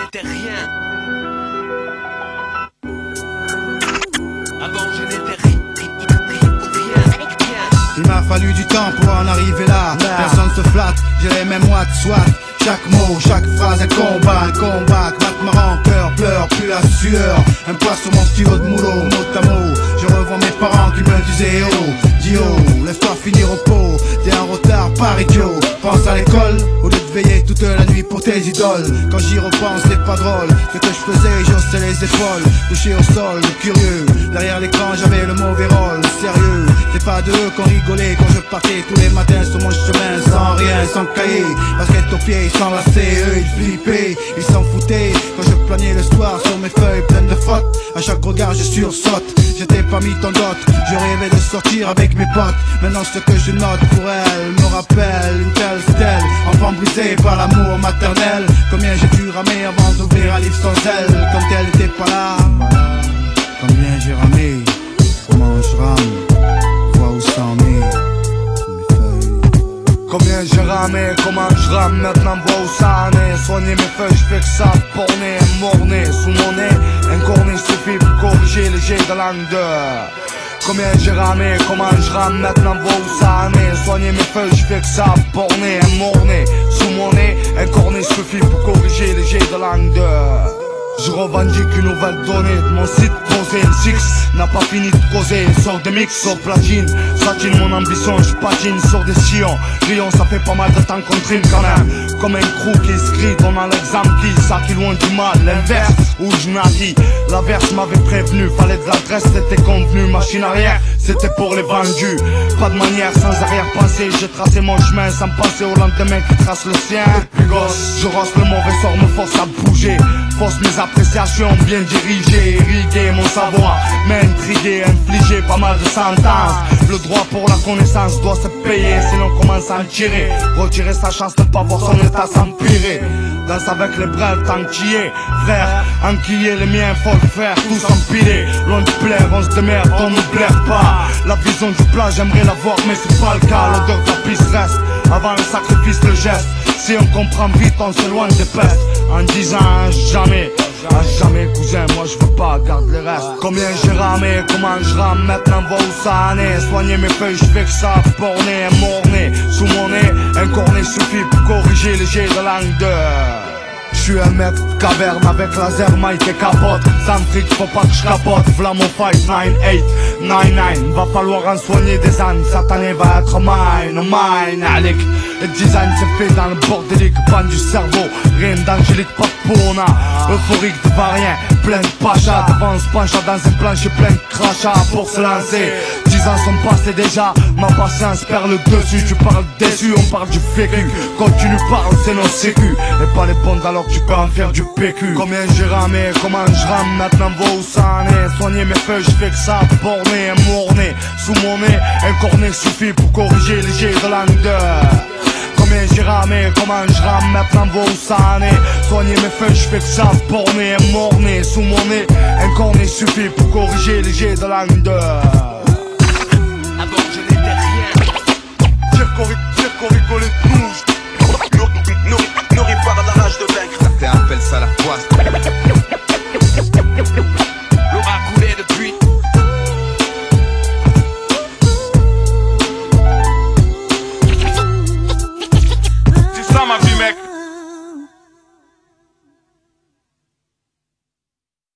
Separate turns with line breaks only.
n'étais rien. Avant je n'étais rien.
Il m'a fallu du temps pour en arriver là. Personne se flatte, j'irai même moi de soit. Chaque mot, chaque phrase, un combat, batte ma rancœur, pleure, plus la sueur. Un poids sur mon stylo de moulot, mot à mot. Je revois mes parents qui me disaient oh, dis oh, laisse-toi finir au pot. T'es en retard, par idiot. Pense à l'école, au lieu de veiller toute la nuit pour tes idoles. Quand j'y repense, c'est pas drôle. Ce que je faisais, j'haussais les épaules, couché au sol, curieux. Derrière l'écran, j'avais le mauvais rôle, sérieux. C'est pas d'eux qu'on rigolait quand je partais tous les matins sur mon chemin, sans rien, sans cahier. Basket aux pieds, sans lacets, eux ils flippaient, ils s'en foutaient. Quand je planais le soir sur mes feuilles pleines de fautes, à chaque regard je sursaute. J'étais pas mis en dot, je rêvais de sortir avec mes potes. Maintenant ce que je note pour elle me rappelle une telle stèle. Enfant brisé par l'amour maternel. Combien j'ai dû ramer avant d'ouvrir un livre sans elle. Quand elle était pas là, combien j'ai ramé, comment je rame, vois où ça en est.
Combien j'ai ramé, comment je rame, maintenant vois où ça en est. Soigner mes feuilles, je fais que ça, borné, morné, sous mon nez. Un cornet suffit pour corriger les jets de langue de. Combien j'ai ramé, comment je rame, maintenant vois où ça en est. Soigner mes feuilles, je fais que ça, borné, morné, sous mon nez. Un cornet suffit pour corriger les jets de langue de. Je revendique une nouvelle donnée de mon site posé. Le Six n'a pas fini de causer. Sort des mix sur platine, satine mon ambition, je patine sur des sillons. Rions, ça fait pas mal de temps qu'on trime quand même. Comme un crew qui se crie, donnant l'exemple qui ça qui loin du mal. L'inverse, où je naquis, l'averse m'avait prévenu. Fallait de l'adresse, c'était convenu. Machine arrière, c'était pour les vendus. Pas de manière, sans arrière-pensée. J'ai tracé mon chemin sans penser au lendemain qui trace le sien. Plus gosse, je rosse le mauvais sort, me force à bouger. Force mes appréciations bien dirigées, irriguer mon savoir, m'intriguer, infliger pas mal de sentences. Le droit pour la connaissance doit se payer, sinon on commence à en tirer. Retirer sa chance de pas voir son état s'empirer. Danse avec les bras tant qu'il est, frère, enquiller les miens, faut le faire, tous empiler. Loin de plaire, on se démerde, on ne blaire pas. La vision du plat, j'aimerais la voir, mais c'est pas le cas. L'odeur de la piste reste, avant le sacrifice, le geste. Si on comprend vite, on s'éloigne des pestes. En disant jamais, à jamais cousin, moi je veux pas, garde les restes. Combien j'ai ramé, comment je rame, maintenant vois où ça en est. Soigner mes feuilles, je fais que ça, borné, morné. Sous mon nez, un cornet suffit pour corriger les jets de langue de. Je suis un mec de caverne avec laser, mic et capote. Sans fric, faut pas que je capote. V'là mon fight, 9-8, 9-9. Va falloir en soigner des ânes. Cette année va être mine, Alec. Le design c'est fait dans le bordélique, panne du cerveau. Rien d'angélique, pas de pona. Euphorique de varien, plein de pacha. Devant se pencha dans un plancher plein de crachats pour se lancer. 10 ans sont passés déjà, ma patience perd le dessus. Tu parles déçu, on parle du vécu. Quand tu nous parles, c'est nos sécu. Et pas les bondes alors que tu peux en faire du PQ. Combien j'ai ramé, comment je rame, maintenant vois où ça en est. Soigner mes feuilles, je fais que ça, borné, morné. Sous mon nez, un cornet suffit pour corriger les jets de langue de. Combien j'ai ramé, comment je rame, maintenant vois où ça en est. Soigner mes feuilles, je fais que ça, borné, morné. Sous mon nez, un cornet suffit pour corriger les jets de langue de.
Avant je n'étais rien.
Dire qu'on rigolait tous.